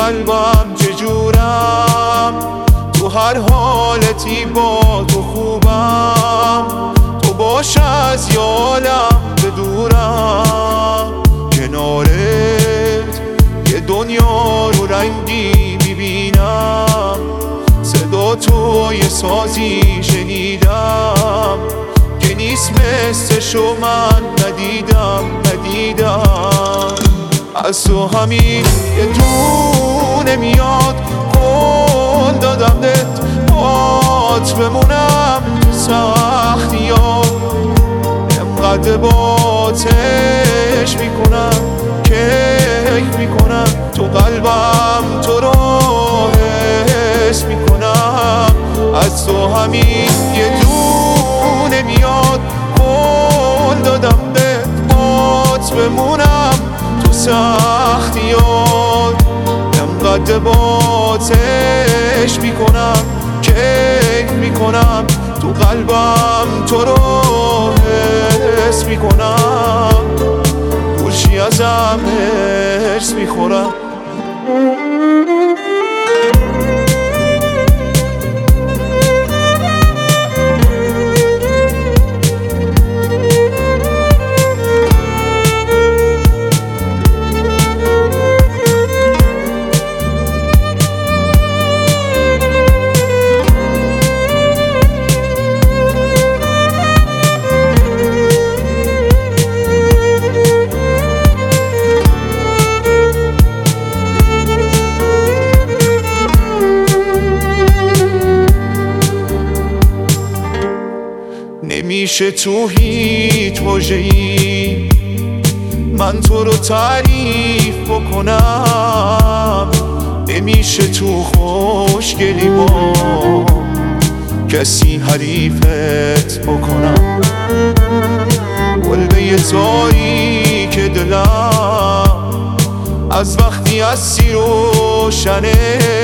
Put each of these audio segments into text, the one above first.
قلبم چجورم، تو هر حالتی با تو خوبم، تو باش از یه عالم به دورم. کنارت یه دنیا رو رنگی میبینم، صدا تو یه سازی شنیدم که نیست مثلشو من ندیدم. از تو همین یه دونه میاد، قول دادم دت بات بمونم تو سختی ها، انقدر باتش میکنم کیف میکنم، تو قلبم تو رو حس میکنم. از تو همین یه دونه میاد، قول دادم دت بات بمونم تو سختیات، انقدر باتش میکنم کیف میکنم، تو قلبم تو رو حس میکنم، دورشی ازم هرس میخورم. نمیشه تو هیچ واژه‌ای من تو رو تعریف بکنم، نمیشه تو خوشگلی با کسی حریفت بکنم. قلبه یه تایی که دلم از وقتی هستی روشنه،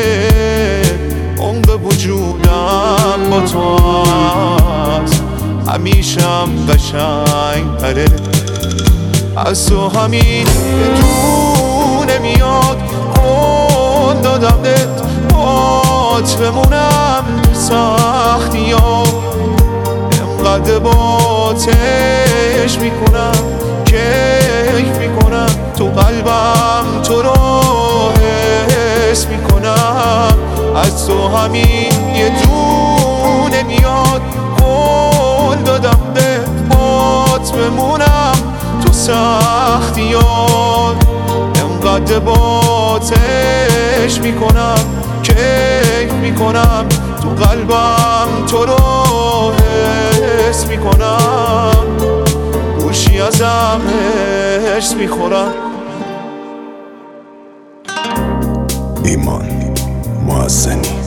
عمق وجودم با تو هست، همیشم قشنگ تره. از تو همین یه دونه میاد، قول دادم دت بات بمونم تو سختی ها، انقدر باتش میکنم کیف میکنم، تو قلبم تو رو حس میکنم. از تو همین یه دونه میاد، قول دادم دت بات بمونم تو سختیات، انقدر باتش میکنم کیف میکنم، تو قلبم تو رو حس میکنم، گوشی ازم هرس میخورم. ایمان محسنی